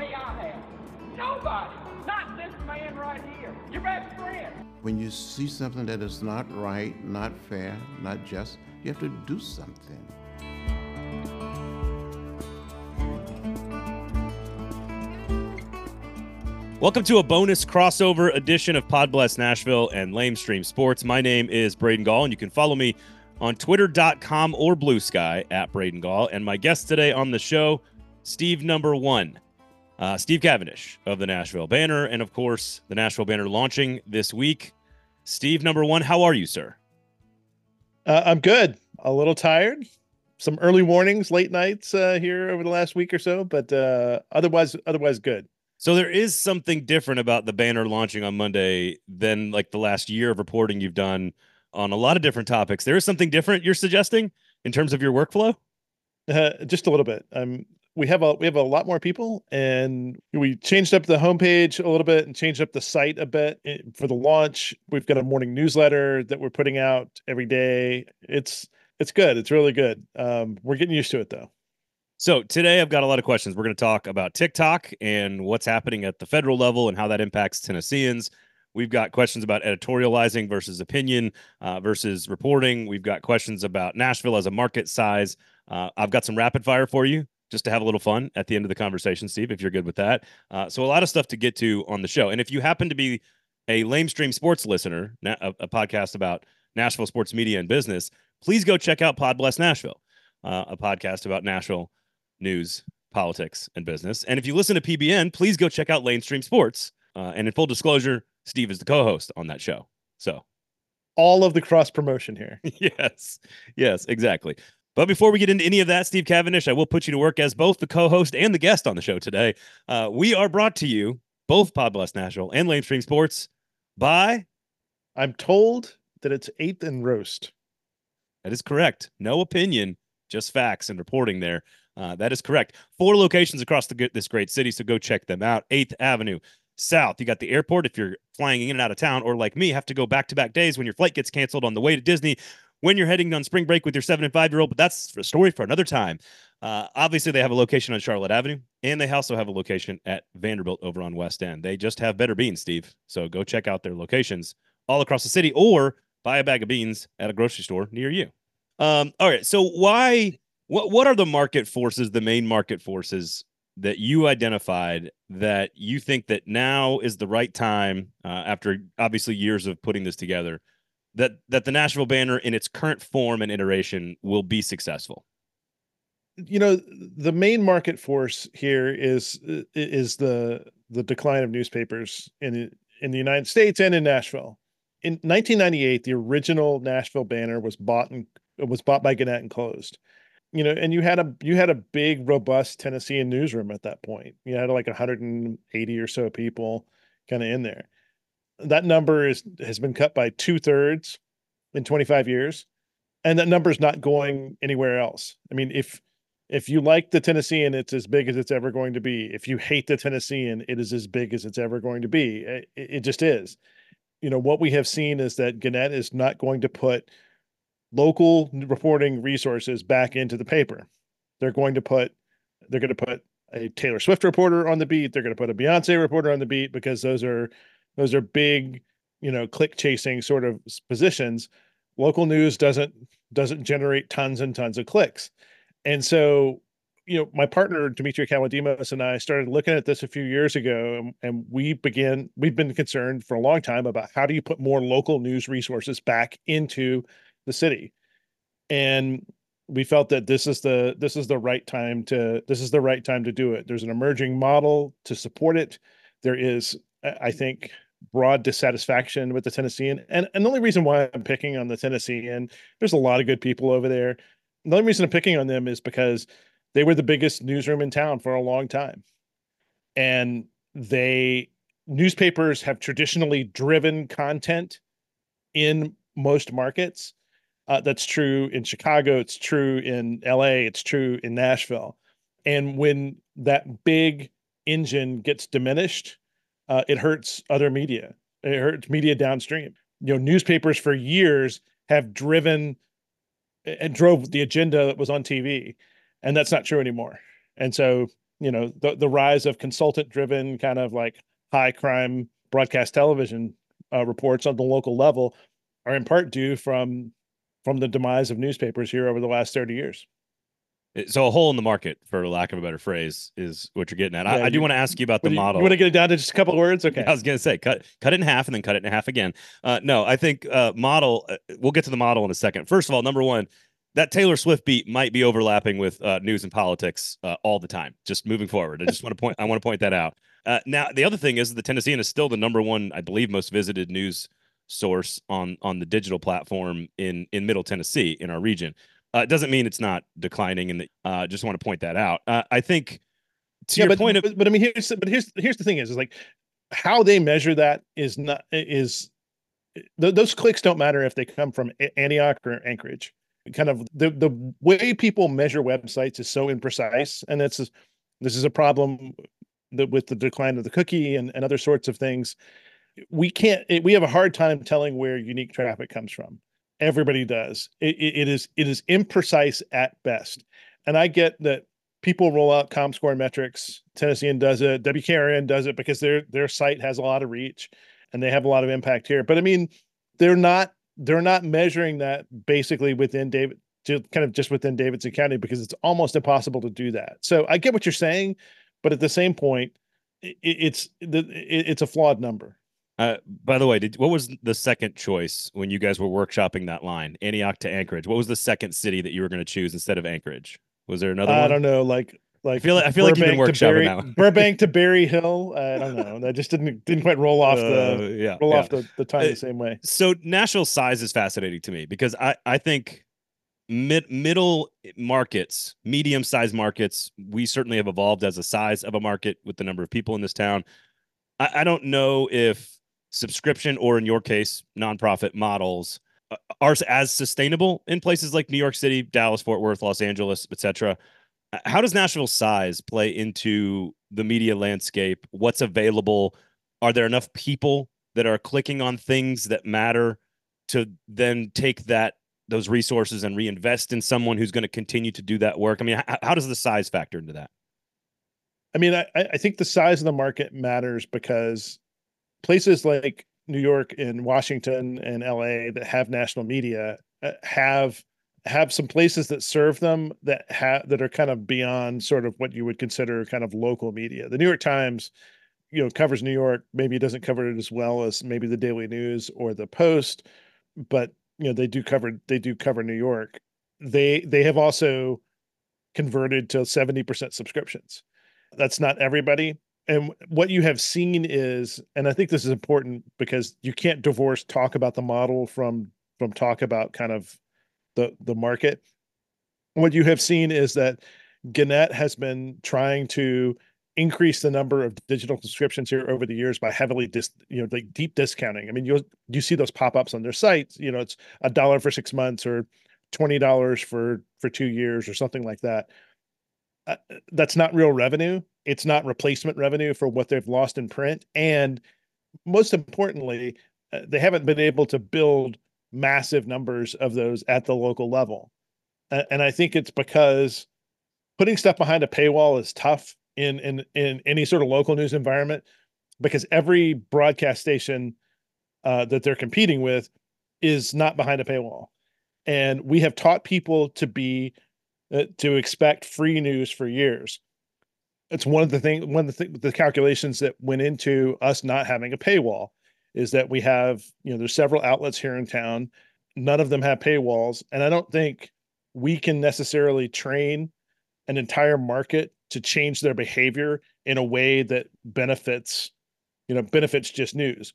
way I have. Nobody. Not this man right here. Your best friend. When you see something that is not right, not fair, not just, you have to do something. Welcome to a bonus crossover edition of Pod Bless Nashville and Lamestream Sports. My name is Braden Gall, and you can follow me on twitter.com or Blue Sky at Braden Gall. And my guest today on the show, Steve number one, Steve Cavendish of the Nashville Banner, and of course, the Nashville Banner launching this week. Steve number one, how are you, sir? I'm good. A little tired. Some early mornings, late nights here over the last week or so, but otherwise good. So there is something different about the Banner launching on Monday than like the last year of reporting you've done on a lot of different topics. There is something different you're suggesting in terms of your workflow? Just a little bit. We have a lot more people, and we changed up the homepage a little bit and changed up the site a bit for the launch. We've got a morning newsletter that we're putting out every day. It's good. It's really good. We're getting used to it though. So today I've got a lot of questions. We're going to talk about TikTok and what's happening at the federal level and how that impacts Tennesseans. We've got questions about editorializing versus opinion versus reporting. We've got questions about Nashville as a market size. I've got some rapid fire for you just to have a little fun at the end of the conversation, Steve, if you're good with that. So a lot of stuff to get to on the show. And if you happen to be a Lamestream Sports listener, a podcast about Nashville sports media and business, please go check out Pod Bless Nashville, a podcast about Nashville news, politics, and business. And if you listen to PBN, please go check out Lamestream Sports. And in full disclosure, Steve is the co-host on that show. So all of the cross promotion here. Yes, exactly. But before we get into any of that, Steve Cavendish, I will put you to work as both the co-host and the guest on the show today. We are brought to you, both Pod Bless Nashville and Lamestream Sports, by... I'm told that it's 8th and Roast. That is correct. No opinion, just facts and reporting there. That is correct. 4 locations across this great city, so go check them out. 8th Avenue South. You got the airport if you're flying in and out of town, or like me, have to go back-to-back days when your flight gets canceled on the way to Disney, when you're heading on spring break with your 7 and 5-year-old, but that's a story for another time. Obviously, they have a location on Charlotte Avenue, and they also have a location at Vanderbilt over on West End. They just have better beans, Steve. So go check out their locations all across the city, or buy a bag of beans at a grocery store near you. All right, so what are the market forces, the main market forces that you identified that you think that now is the right time, after obviously years of putting this together, that the Nashville Banner in its current form and iteration will be successful? You know, the main market force here is the decline of newspapers in the United States and in Nashville. In 1998, the original Nashville Banner was bought by Gannett and closed. You know, and you had a big, robust Tennessean newsroom at that point. You had like 180 or so people kind of in there. That number has been cut by 2/3 in 25 years, and that number is not going anywhere else. I mean, if you like the Tennessean, it's as big as it's ever going to be. If you hate the Tennessean, it is as big as it's ever going to be. It just is. You know, what we have seen is that Gannett is not going to put local reporting resources back into the paper. They're going to put a Taylor Swift reporter on the beat. They're going to put a Beyonce reporter on the beat because those are big, click chasing sort of positions. Local news doesn't generate tons and tons of clicks. And so, my partner, Demetria Kalodimos, and I started looking at this a few years ago, and we've been concerned for a long time about how do you put more local news resources back into the city. And we felt that this is the right time to do it. There's an emerging model to support it. There is, I think, broad dissatisfaction with the Tennessean. And the only reason why I'm picking on the Tennessean, there's a lot of good people over there. The only reason I'm picking on them is because they were the biggest newsroom in town for a long time. And newspapers have traditionally driven content in most markets. That's true in Chicago. It's true in LA. It's true in Nashville. And when that big engine gets diminished, it hurts other media. It hurts media downstream. Newspapers for years have drove the agenda that was on TV, and that's not true anymore. And so the rise of consultant driven kind of like high crime broadcast television reports on the local level are in part due from the demise of newspapers here over the last 30 years. So a hole in the market, for lack of a better phrase, is what you're getting at. Yeah, I do want to ask you about the model. You want to get it down to just a couple of words? Okay. I was going to say, cut it in half and then cut it in half again. No, I think model, we'll get to the model in a second. First of all, number one, that Taylor Swift beat might be overlapping with news and politics all the time, just moving forward. I want to point that out. Now, the other thing is the Tennessean is still the number one, I believe, most visited news source on the digital platform in Middle Tennessee in our region. It doesn't mean it's not declining, and just want to point that out. I think to your point but I mean, here's the thing is like how they measure that is those clicks don't matter if they come from Antioch or Anchorage. Kind of the way people measure websites is so imprecise, and this is a problem with the decline of the cookie and other sorts of things. We have a hard time telling where unique traffic comes from. Everybody does. It is imprecise at best. And I get that people roll out ComScore metrics. Tennessean does it. WKRN does it because their site has a lot of reach and they have a lot of impact here. But I mean, they're not measuring that basically within just within Davidson County, because it's almost impossible to do that. So I get what you're saying, but at the same point, it's a flawed number. By the way, what was the second choice when you guys were workshopping that line, Antioch to Anchorage? What was the second city that you were going to choose instead of Anchorage? Was there another one? I don't know. Like I feel like you've been workshopping that one. Burbank to Berry Hill. I don't know. That just didn't quite roll off off the time the same way. So national size is fascinating to me because I think middle markets, medium-sized markets, we certainly have evolved as a size of a market with the number of people in this town. I don't know if subscription, or in your case, nonprofit models are as sustainable in places like New York City, Dallas, Fort Worth, Los Angeles, etc. How does national size play into the media landscape? What's available? Are there enough people that are clicking on things that matter to then take those resources and reinvest in someone who's going to continue to do that work? I mean, how does the size factor into that? I mean, I think the size of the market matters because places like New York and Washington and LA that have national media have some places that serve them that are kind of beyond sort of what you would consider kind of local media. The New York Times, covers New York. Maybe it doesn't cover it as well as maybe the Daily News or the Post, but they do cover New York. They have also converted to 70% subscriptions. That's not everybody. And what you have seen is, and I think this is important because you can't divorce talk about the model from talk about kind of the market. What you have seen is that Gannett has been trying to increase the number of digital subscriptions here over the years by heavily deep discounting. I mean, you see those pop-ups on their sites. It's $1 for 6 months or $20 for 2 years or something like that. That's not real revenue. It's not replacement revenue for what they've lost in print. And most importantly, they haven't been able to build massive numbers of those at the local level. And I think it's because putting stuff behind a paywall is tough in any sort of local news environment, because every broadcast station that they're competing with is not behind a paywall. And we have taught people to expect free news for years. It's one of the calculations that went into us not having a paywall is that we have, there's several outlets here in town. None of them have paywalls. And I don't think we can necessarily train an entire market to change their behavior in a way that benefits just news.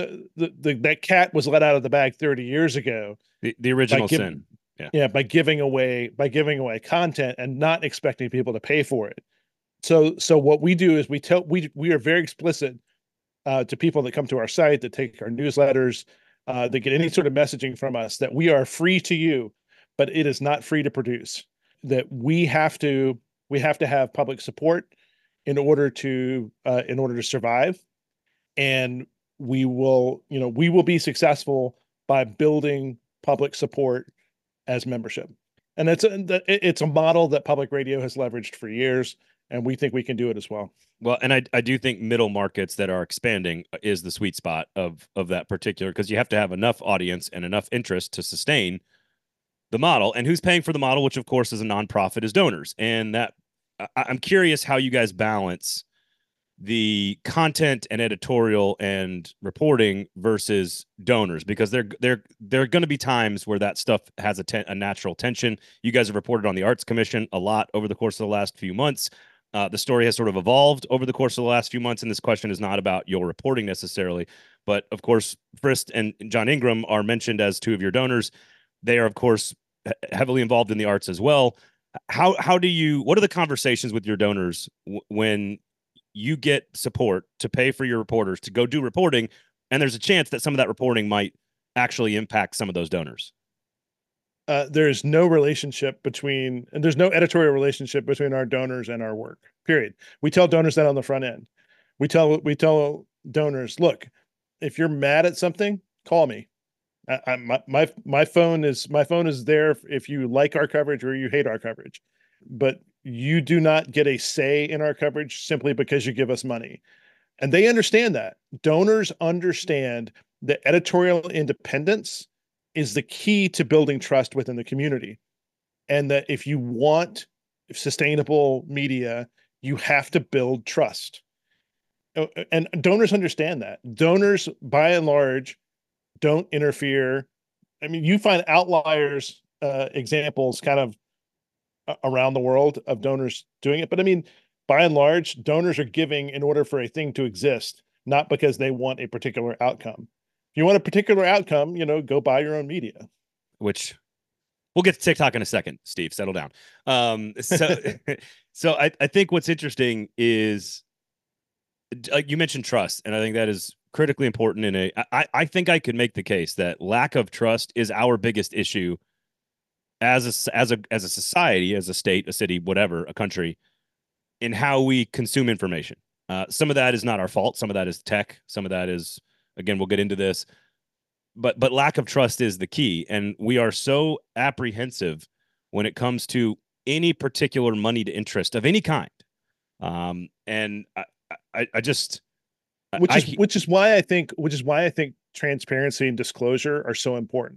That cat was let out of the bag 30 years ago. The original sin. Yeah. By giving away content and not expecting people to pay for it. So what we do is we are very explicit to people that come to our site, that take our newsletters, that get any sort of messaging from us, that we are free to you, but it is not free to produce. That we have to have public support in order to survive, and we will be successful by building public support as membership. And it's a model that public radio has leveraged for years. and we think we can do it as well. Well, and I do think middle markets that are expanding is the sweet spot of that particular, because you have to have enough audience and enough interest to sustain the model. And who's paying for the model, which of course is a nonprofit, is donors. And that I'm curious how you guys balance the content and editorial and reporting versus donors, because there are going to be times where that stuff has a natural tension. You guys have reported on the Arts Commission a lot over the course of the last few months. The story has sort of evolved over the course of the last few months, and this question is not about your reporting necessarily, but of course, Frist and John Ingram are mentioned as two of your donors. They are, of course, heavily involved in the arts as well. What are the conversations with your donors when you get support to pay for your reporters to go do reporting, and there's a chance that some of that reporting might actually impact some of those donors? There's no relationship between, and there's no editorial relationship between our donors and our work, period. We tell donors that on the front end. We tell donors, look, if you're mad at something, call me. My phone is there if you like our coverage or you hate our coverage, but you do not get a say in our coverage simply because you give us money. And they understand that. Donors understand that editorial independence is the key to building trust within the community. And that if you want sustainable media, you have to build trust. And donors understand that. Donors, by and large, don't interfere. I mean, you find outliers, examples kind of around the world of donors doing it. But I mean, by and large, donors are giving in order for a thing to exist, not because they want a particular outcome. If you want a particular outcome, go buy your own media. Which we'll get to TikTok in a second, Steve, settle down. So I think what's interesting is you mentioned trust, and I think that is critically important. I think I could make the case that lack of trust is our biggest issue as a society, as a state, a city, whatever, a country, in how we consume information. Some of that is not our fault. Some of that is tech. Some of that is, again, we'll get into this, but lack of trust is the key. And we are so apprehensive when it comes to any particular moneyed interest of any kind. And I just, which is why I think transparency and disclosure are so important.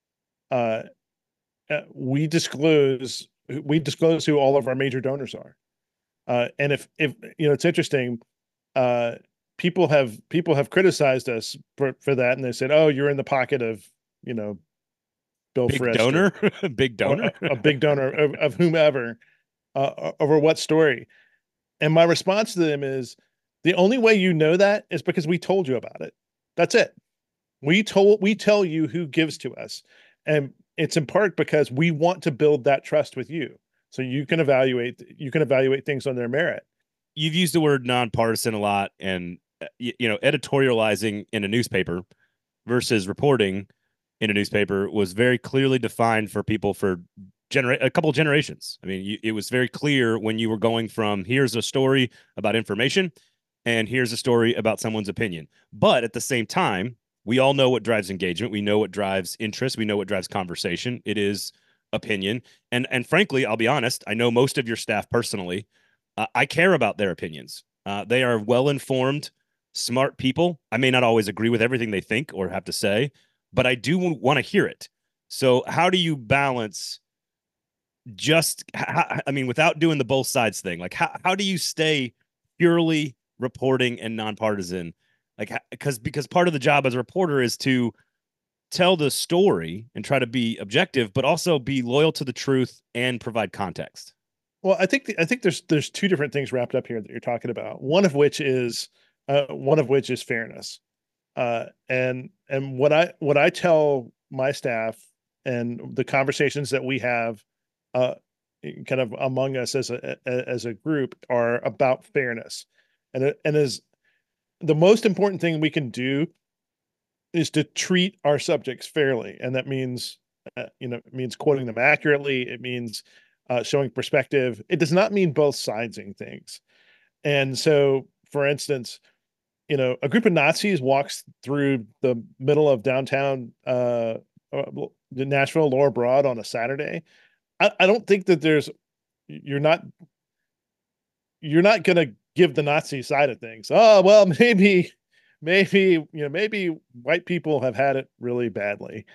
We disclose who all of our major donors are. And if it's interesting, people have criticized us for that, and they said, "Oh, you're in the pocket of Bill big Frist, donor, big donor, a big donor of whomever, over what story." And my response to them is, the only way you know that is because we told you about it. That's it. We tell you who gives to us, and it's in part because we want to build that trust with you, so you can evaluate things on their merit. You've used the word nonpartisan a lot, and editorializing in a newspaper versus reporting in a newspaper was very clearly defined for people for a couple of generations. I mean, it was very clear when you were going from here's a story about information and here's a story about someone's opinion. But at the same time, we all know what drives engagement. We know what drives interest. We know what drives conversation. It is opinion. And frankly, I'll be honest, I know most of your staff personally. I care about their opinions. They are well-informed, smart people. I may not always agree with everything they think or have to say, but I do want to hear it. So how do you balance without doing the both sides thing? Like, how do you stay purely reporting and nonpartisan? Like, because part of the job as a reporter is to tell the story and try to be objective, but also be loyal to the truth and provide context. Well, I think there's two different things wrapped up here that you're talking about. One of which is fairness. And what I tell my staff and the conversations that we have, kind of among us as a group, are about fairness, and as the most important thing we can do is to treat our subjects fairly, and that means it means quoting them accurately. It means showing perspective. It does not mean both sidesing things. And so, for instance, a group of Nazis walks through the middle of downtown Nashville, Lower Broad, on a Saturday. I don't think that you're you're not going to give the Nazi side of things. Oh, well, maybe white people have had it really badly.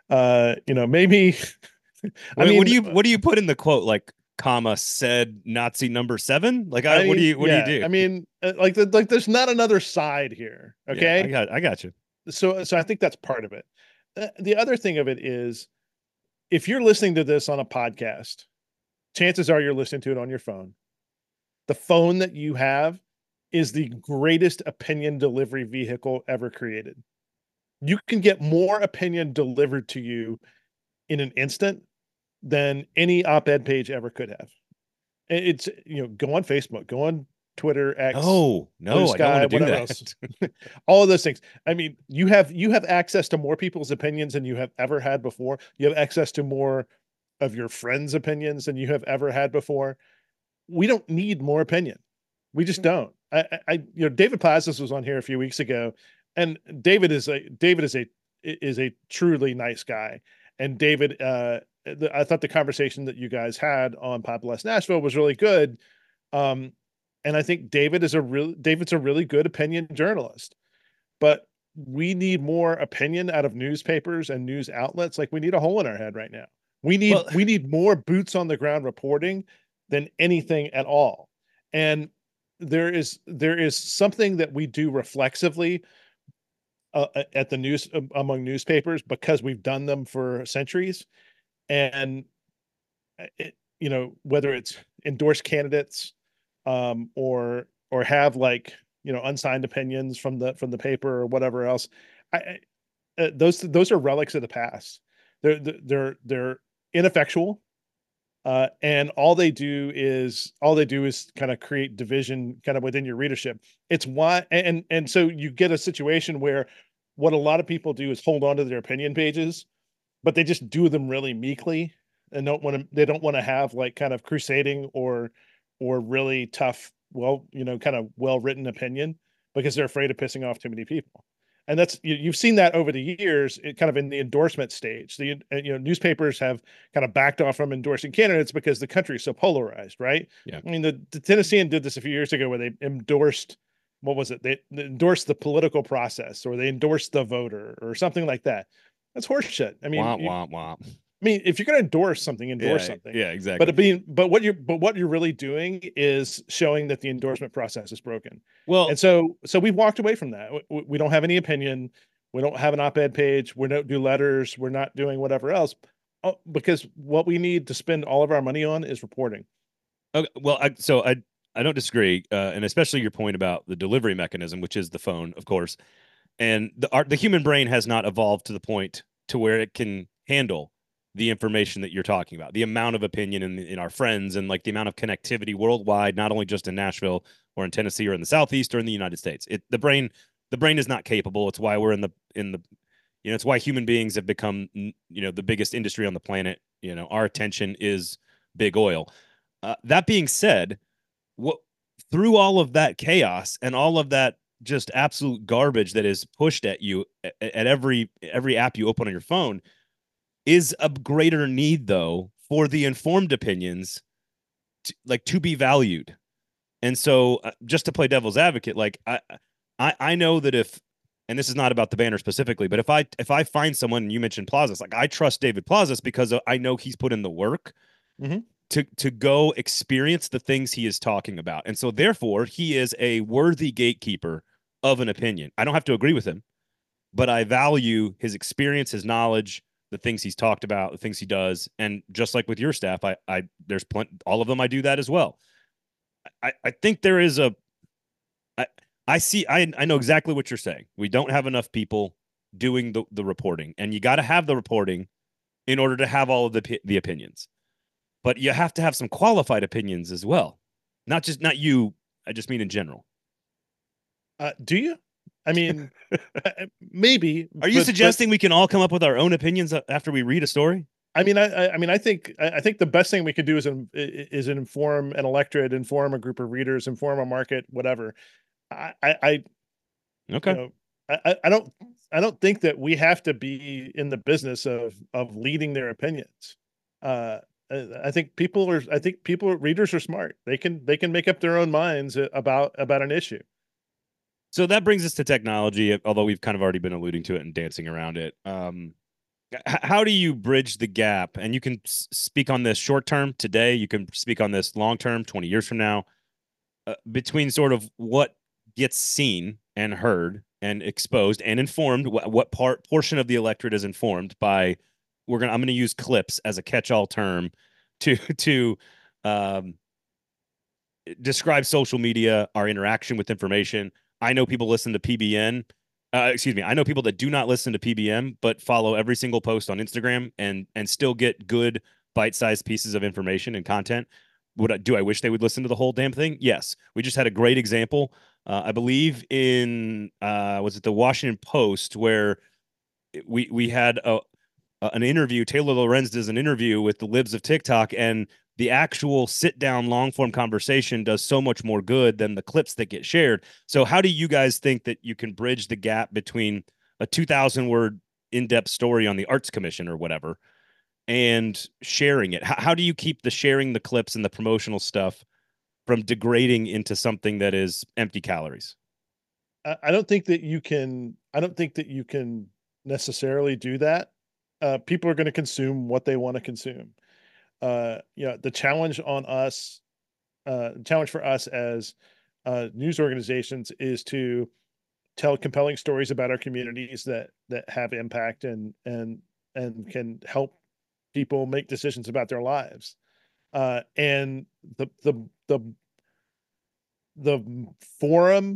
Maybe. What do you put in the quote, like, comma, said Nazi number 7? Like, what do you do? I mean, there's not another side here. Okay. Yeah, I got you. So I think that's part of it. The other thing of it is, if you're listening to this on a podcast, chances are you're listening to it on your phone. The phone that you have is the greatest opinion delivery vehicle ever created. You can get more opinion delivered to you in an instant than any op-ed page ever could have. It's, go on Facebook, go on Twitter, X. Oh, no, Sky, I don't want to do that. Else. All of those things. I mean, you have access to more people's opinions than you have ever had before. You have access to more of your friends' opinions than you have ever had before. We don't need more opinion. We just don't. David Plazas was on here a few weeks ago, and David is a truly nice guy. And David, I thought the conversation that you guys had on Pod Bless Nashville was really good. And I think David's a really good opinion journalist, but we need more opinion out of newspapers and news outlets. Like, we need a hole in our head right now. We need more boots on the ground reporting than anything at all. And there is something that we do reflexively at the news among newspapers, because we've done them for centuries. And whether it's endorse candidates, or have unsigned opinions from the paper or whatever else, those are relics of the past. They're ineffectual, and all they do is kind of create division kind of within your readership. It's why, and so you get a situation where what a lot of people do is hold on to their opinion pages, but they just do them really meekly and they don't want to have kind of crusading or really tough, kind of well-written opinion, because they're afraid of pissing off too many people. And that's, you've seen that over the years, kind of in the endorsement stage. Newspapers have kind of backed off from endorsing candidates because the country is so polarized, right? Yeah. I mean, the Tennessean did this a few years ago, where they endorsed, what was it? They endorsed the political process, or they endorsed the voter, or something like that. That's horseshit. I mean, womp. I mean, if you're going to endorse something, something. Yeah, exactly. But what you're really doing is showing that the endorsement process is broken. Well, and so we've walked away from that. We don't have any opinion. We don't have an op-ed page. We don't do letters. We're not doing whatever else, because what we need to spend all of our money on is reporting. Okay, well, I don't disagree, and especially your point about the delivery mechanism, which is the phone, of course. And the human brain has not evolved to the point to where it can handle the information that you're talking about, the amount of opinion in our friends, and the amount of connectivity worldwide, not only just in Nashville or in Tennessee or in the Southeast or in the United States. The brain is not capable. It's why we're it's why human beings have become, the biggest industry on the planet. Our attention is big oil. That being said, through all of that chaos and all of that just absolute garbage that is pushed at you at every app you open on your phone, is a greater need, though, for the informed opinions to be valued. And so, just to play devil's advocate, I know that and this is not about the banner specifically, but if I find someone, and you mentioned Plazas, I trust David Plazas because I know he's put in the work to go experience the things he is talking about. And so therefore he is a worthy gatekeeper of an opinion. I don't have to agree with him, but I value his experience, his knowledge, the things he's talked about, the things he does. And just like with your staff, there's all of them. I do that as well. I think there is I know exactly what you're saying. We don't have enough people doing the reporting, and you got to have the reporting in order to have all of the opinions, but you have to have some qualified opinions as well. Not you. I just mean in general. Do you? I mean, maybe. Are you suggesting we can all come up with our own opinions after we read a story? I mean, I think the best thing we could do is inform an electorate, inform a group of readers, inform a market, whatever. Okay. I don't think that we have to be in the business of leading their opinions. I think readers are smart. They can make up their own minds about an issue. So that brings us to technology, although we've kind of already been alluding to it and dancing around it. How do you bridge the gap? And you can speak on this short term today. You can speak on this long term, 20 years from now, between sort of what gets seen and heard and exposed and informed. What portion of the electorate is informed by? I'm going to use clips as a catch-all term to describe social media, our interaction with information. I know people listen to PBN. I know people that do not listen to PBM, but follow every single post on Instagram and still get good bite-sized pieces of information and content. Do I wish they would listen to the whole damn thing? Yes. We just had a great example, I believe in was it the Washington Post, where we had an interview. Taylor Lorenz does an interview with the libs of TikTok, and the actual sit-down long-form conversation does so much more good than the clips that get shared. So how do you guys think that you can bridge the gap between a 2,000-word in-depth story on the Arts Commission or whatever and sharing it? How do you keep the sharing the clips and the promotional stuff from degrading into something that is empty calories? I don't think that you can necessarily do that. People are going to consume what they want to consume. The challenge for us as news organizations is to tell compelling stories about our communities that have impact and can help people make decisions about their lives. And the forum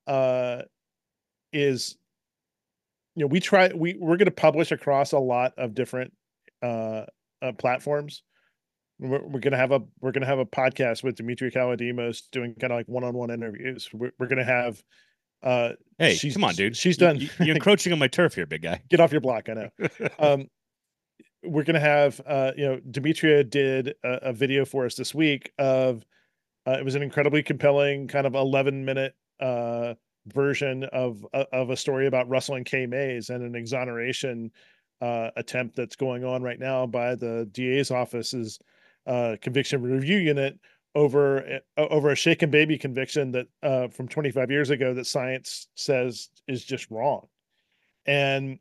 is, we're going to publish across a lot of different platforms. We're going to have a podcast with Demetria Kalodimos doing kind of like one-on-one interviews. We're going to have hey, come on, dude. She's done. You're encroaching on my turf here, big guy. Get off your block. I know. We're going to have, Demetria did a video for us this week of, it was an incredibly compelling kind of 11-minute version of a story about Russell and Kay Mays and an exoneration attempt that's going on right now by the DA's office's conviction review unit over a shaken baby conviction that from 25 years ago that science says is just wrong. And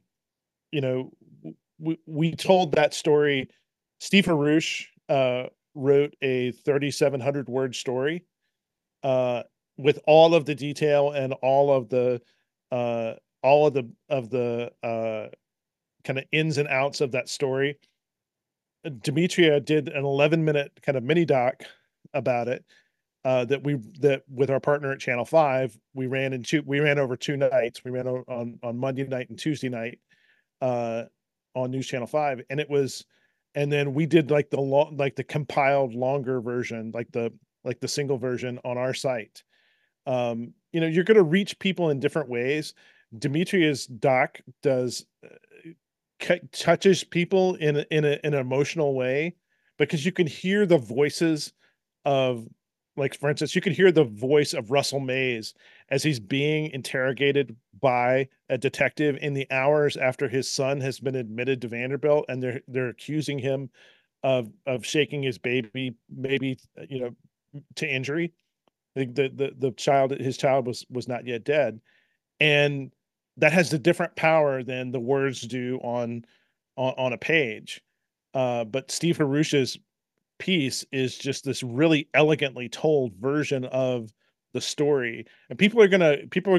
we told that story. Steve Haruch wrote a 3,700 word story with all of the detail and all of the kind of ins and outs of that story. Demetria did an 11-minute kind of mini doc about it that with our partner at Channel 5 we ran over 2 nights. We ran on Monday night and Tuesday night on News Channel 5, and then we did like the compiled longer version, like the single version on our site. You're going to reach people in different ways. Demetria's doc touches people in an emotional way, because you can hear the voices of, like, for instance, you can hear the voice of Russell Mays as he's being interrogated by a detective in the hours after his son has been admitted to Vanderbilt, and they're accusing him of shaking his baby, maybe, to injury. I think his child was not yet dead. And that has a different power than the words do on a page. But Steve Haruch's piece is just this really elegantly told version of the story, and people are gonna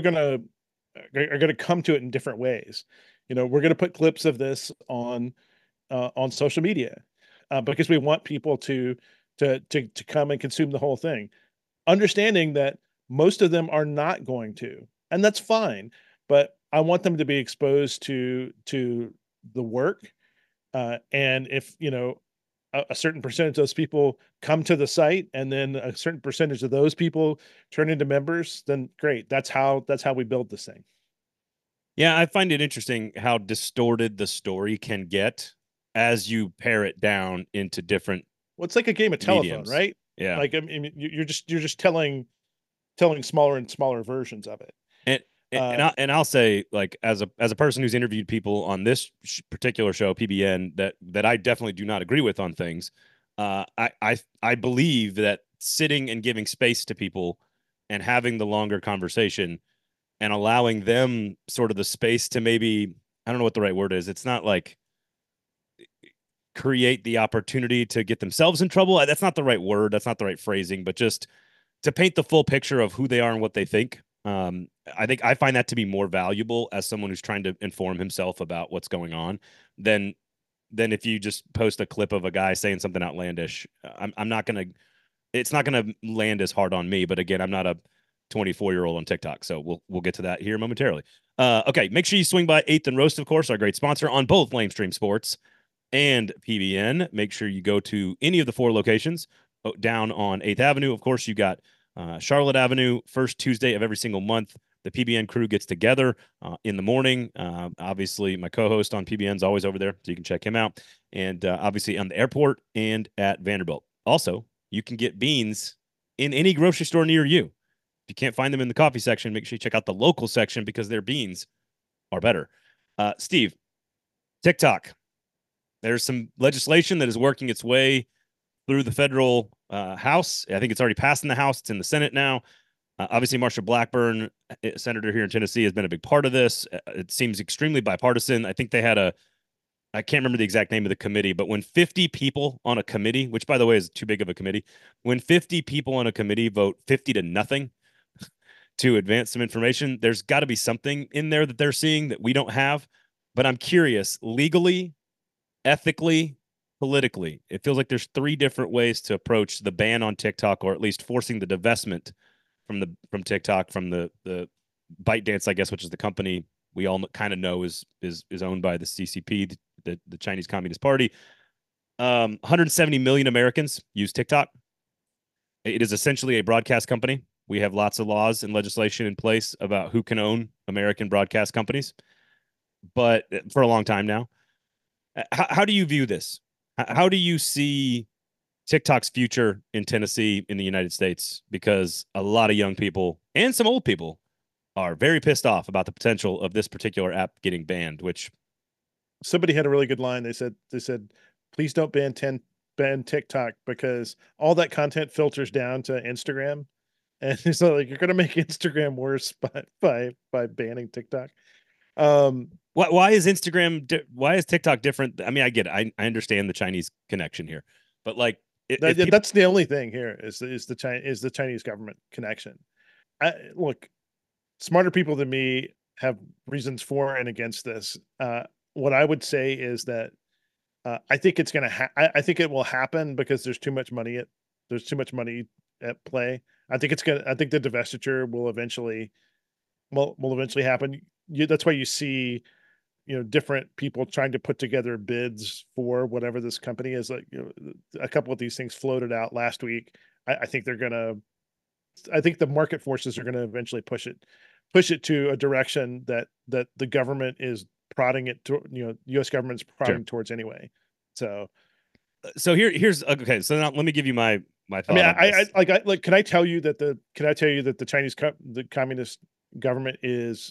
come to it in different ways. We're gonna put clips of this on social media because we want people to come and consume the whole thing, understanding that most of them are not going to, and that's fine. But I want them to be exposed to the work, and if a certain percentage of those people come to the site, and then a certain percentage of those people turn into members, then great. That's how we build this thing. Yeah, I find it interesting how distorted the story can get as you pare it down into different. Well, it's like a game of telephone, mediums. right? Yeah. Like, I mean, you're just telling smaller and smaller versions of it. And I'll say, like, as a person who's interviewed people on this particular show, PBN, that I definitely do not agree with on things. I believe that sitting and giving space to people and having the longer conversation and allowing them sort of the space to maybe, I don't know what the right word is. It's not like create the opportunity to get themselves in trouble. That's not the right word. That's not the right phrasing, but just to paint the full picture of who they are and what they think. I think I find that to be more valuable as someone who's trying to inform himself about what's going on than if you just post a clip of a guy saying something outlandish. I'm not gonna. It's not gonna land as hard on me. But again, I'm not a 24-year-old on TikTok, so we'll get to that here momentarily. Okay, make sure you swing by Eighth and Roast, of course, our great sponsor on both Lamestream Sports and PBN. Make sure you go to any of the 4 locations down on 8th Avenue. Of course, you got Charlotte Avenue, first Tuesday of every single month. The PBN crew gets together in the morning. Obviously, my co-host on PBN is always over there, so you can check him out. And obviously on the airport and at Vanderbilt. Also, you can get beans in any grocery store near you. If you can't find them in the coffee section, make sure you check out the local section because their beans are better. Steve, TikTok. There's some legislation that is working its way through the federal House. I think it's already passed in the House. It's in the Senate now. Obviously, Marsha Blackburn, senator here in Tennessee, has been a big part of this. It seems extremely bipartisan. I think they had I can't remember the exact name of the committee, but when 50 people on a committee, which by the way is too big of a committee, when 50 people on a committee vote 50 to nothing to advance some information, there's got to be something in there that they're seeing that we don't have. But I'm curious, legally, ethically, politically, it feels like there's 3 different ways to approach the ban on TikTok, or at least forcing the divestment from TikTok, from the ByteDance, I guess, which is the company we all kind of know is owned by the CCP, the Chinese Communist Party. 170 million Americans use TikTok. It is essentially a broadcast company. We have lots of laws and legislation in place about who can own American broadcast companies, but for a long time now. How do you view this? How do you see TikTok's future in Tennessee, in the United States? Because a lot of young people and some old people are very pissed off about the potential of this particular app getting banned, which somebody had a really good line. They said, please don't ban TikTok because all that content filters down to Instagram. And so like, you're going to make Instagram worse by banning TikTok. Why is why is TikTok different? I mean, I get it. I understand the Chinese connection here, but like, that's the only thing here is the Chinese government connection. Look, smarter people than me have reasons for and against this. What I would say is that I think it's going to. I think it will happen because there's too much money at play. I think the divestiture will eventually happen. That's why you see, different people trying to put together bids for whatever this company is. Like, a couple of these things floated out last week. I think the market forces are going to eventually push it to a direction that the government is prodding it to, U.S. government's prodding towards anyway. So here's okay. So now let me give you my thought. I mean, can I tell you that the Chinese the communist government is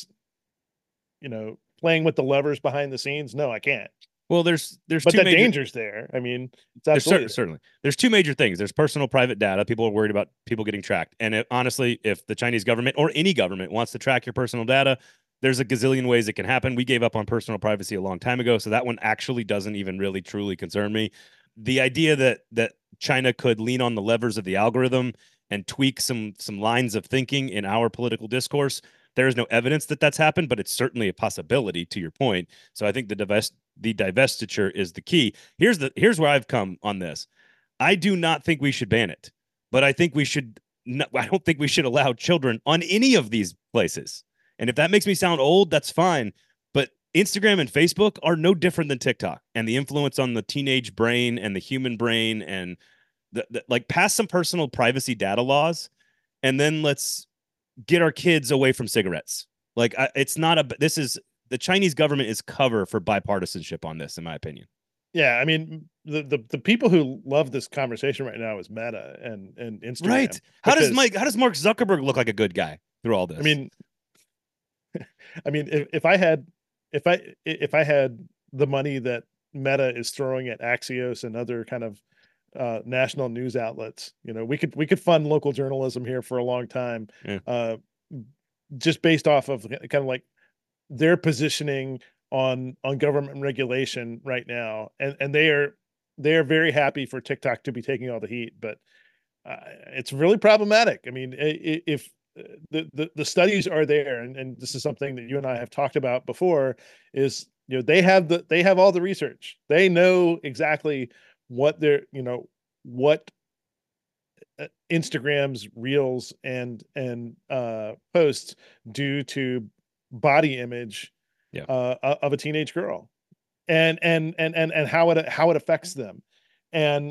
playing with the levers behind the scenes? No, I can't. Well, there's but that danger's there. I mean, it's certainly there's 2 major things. There's personal private data. People are worried about people getting tracked. And honestly, if the Chinese government or any government wants to track your personal data, there's a gazillion ways it can happen. We gave up on personal privacy a long time ago, so that one actually doesn't even really truly concern me. The idea that China could lean on the levers of the algorithm and tweak some lines of thinking in our political discourse, there is no evidence that that's happened, but it's certainly a possibility, to your point. So I think the divestiture is the key. Here's where I've come on this. I do not think we should ban it, but I think I don't think we should allow children on any of these places. And if that makes me sound old, that's fine. But Instagram and Facebook are no different than TikTok, and the influence on the teenage brain and the human brain, and like, pass some personal privacy data laws, and then let's get our kids away from cigarettes. Like, the Chinese government is cover for bipartisanship on this, in my opinion. Yeah, I mean, the people who love this conversation right now is Meta and Instagram. Right? How does Mark Zuckerberg look like a good guy through all this? I mean, if I had the money that Meta is throwing at Axios and other kind of national news outlets. We could fund local journalism here for a long time, just based off of kind of like their positioning on government regulation right now, and they are very happy for TikTok to be taking all the heat, but it's really problematic. I mean, if the studies are there, and this is something that you and I have talked about before, is they have all the research. They know exactly what what Instagram's reels and posts do to body image of a teenage girl, and how it affects them. And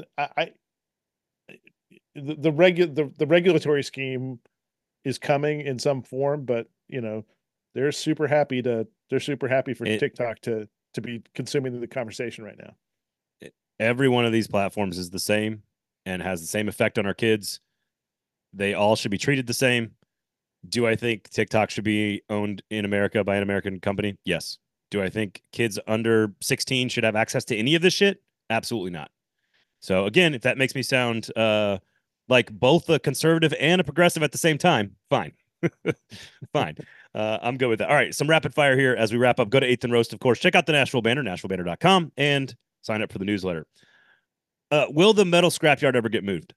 the regulatory scheme is coming in some form, but they're super happy for TikTok to be consuming the conversation right now. Every one of these platforms is the same and has the same effect on our kids. They all should be treated the same. Do I think TikTok should be owned in America by an American company? Yes. Do I think kids under 16 should have access to any of this shit? Absolutely not. So again, if that makes me sound like both a conservative and a progressive at the same time, fine. Fine. I'm good with that. All right, some rapid fire here as we wrap up. Go to 8th and Roast, of course. Check out the Nashville Banner, nashvillebanner.com, and sign up for the newsletter. Will the metal scrapyard ever get moved?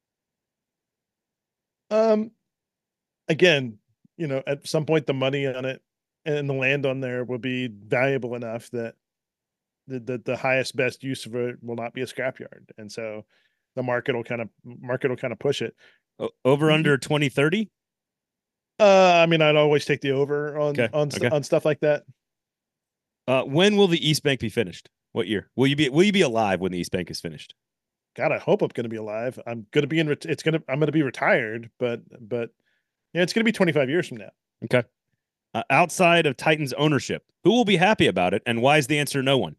Again, at some point the money on it and the land on there will be valuable enough that the highest best use of it will not be a scrapyard, and so the market will kind of push it. Over under 2030. I mean, I'd always take the over on stuff like that. When will the East Bank be finished? What year? Will you be alive when the East Bank is finished? God, I hope I'm going to be alive. I'm going to be I'm going to be retired, but it's going to be 25 years from now. Okay. Outside of Titans ownership, who will be happy about it, and why is the answer no one?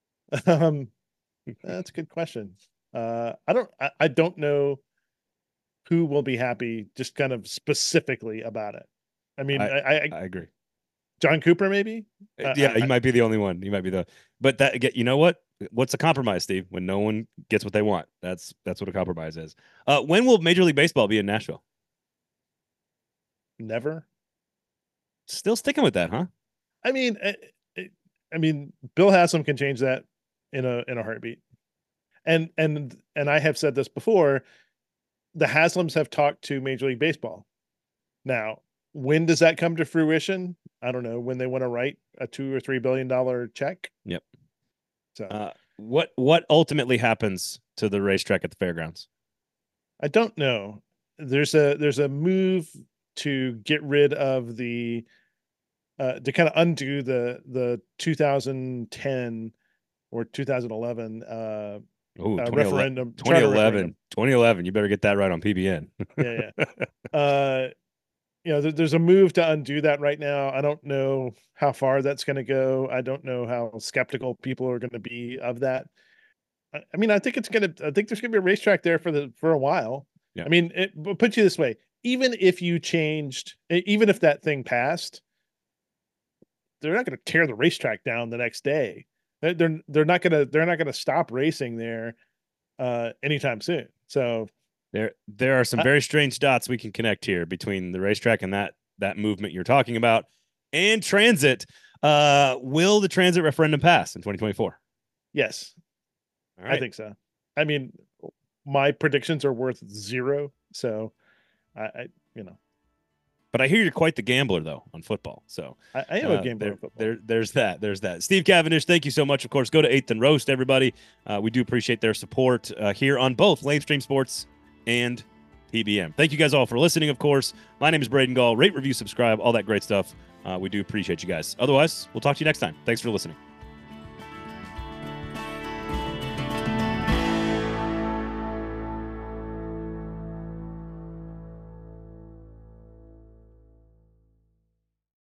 That's a good question. I don't know who will be happy, just kind of specifically about it. I mean, I agree. John Cooper, maybe. Yeah, he might be the only one. He might be but that, you know what? What's a compromise, Steve? When no one gets what they want, that's what a compromise is. When will Major League Baseball be in Nashville? Never. Still sticking with that, huh? I mean, Bill Haslam can change that in a heartbeat. And I have said this before, the Haslams have talked to Major League Baseball. Now, when does that come to fruition? I don't know. When they want to write a $2 or $3 billion check. Yep. So what ultimately happens to the racetrack at the fairgrounds? I don't know. There's a move to get rid of the to kind of undo the 2010 or 2011 referendum. 2011. You better get that right on PBN. Yeah. There's a move to undo that right now. I don't know how far that's going to go. I don't know how skeptical people are going to be of that. I mean, I think there's going to be a racetrack there for a while. Yeah. I mean, but put you this way, even if that thing passed, they're not going to tear the racetrack down the next day. They're not going to stop racing there anytime soon. So there are some very strange dots we can connect here between the racetrack and that movement you're talking about and transit. Will the transit referendum pass in 2024? Yes. All right. I think so. I mean, my predictions are worth 0. So I But I hear you're quite the gambler, though, on football. So I am a gambler on football. There's that. Steve Cavendish, thank you so much. Of course, go to 8th and Roast, everybody. We do appreciate their support here on both Lamestream Sports and PBM. Thank you guys all for listening, of course. My name is Braden Gall. Rate, review, subscribe, all that great stuff. We do appreciate you guys. Otherwise, we'll talk to you next time. Thanks for listening.